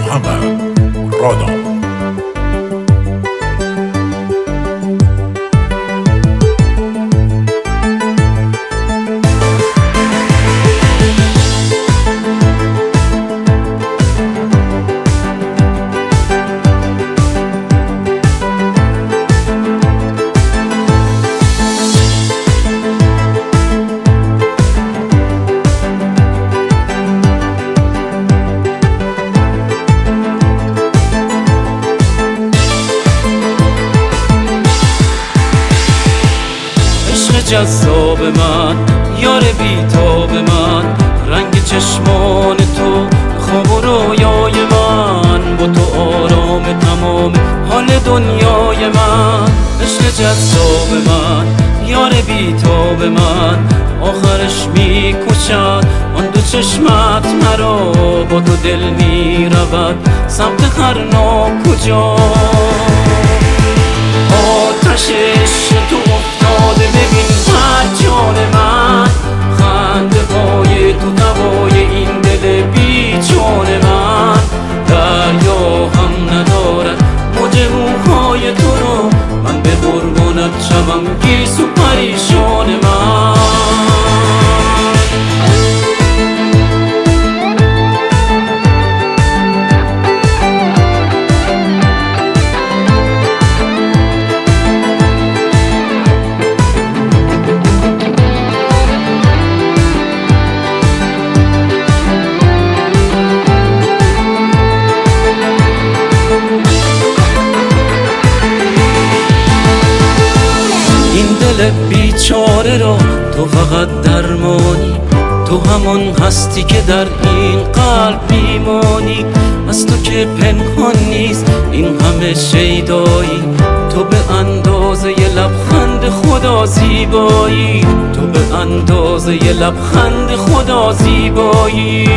Muhammad Roda. جذاب من، یار بیتاب من، رنگ چشمان تو، خواب و رویای من، با تو آرام تمام حال دنیای من. عشق جذاب من، یار بیتاب من، آخرش میکشد آن دو چشمت مرا. با تو دل میرود سمت هر ناکجا. آتش عشق تو افتاده، ببین هر جان من، خنده های تو دوای این دل بیجان من. دریا هم ندارد موج موهای تو رو، من به قربانت شوم گیس و پریشان من. دل بیچاره را تو فقط درمانی، تو همان هستی که در این قلب میمانی. از تو که پنهان نیست این همه شیدایی، تو به اندازه ی لبخند خدا زیبایی، تو به اندازه ی لبخند خدا زیبایی.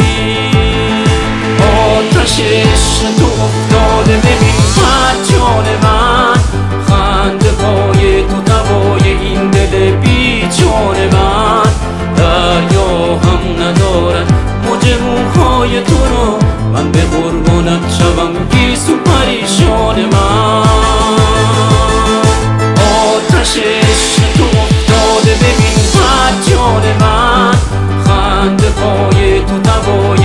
آتش عشق تو افتاده، ببین هر جان من، خنده های تو دوای این دل بیجان من. دریا هم ندارد موج موهای تو رو، من به قربانت شوم گیس و پریشان من. آتش عشق تو افتاده، ببین هر جان من، خنده های تو دوای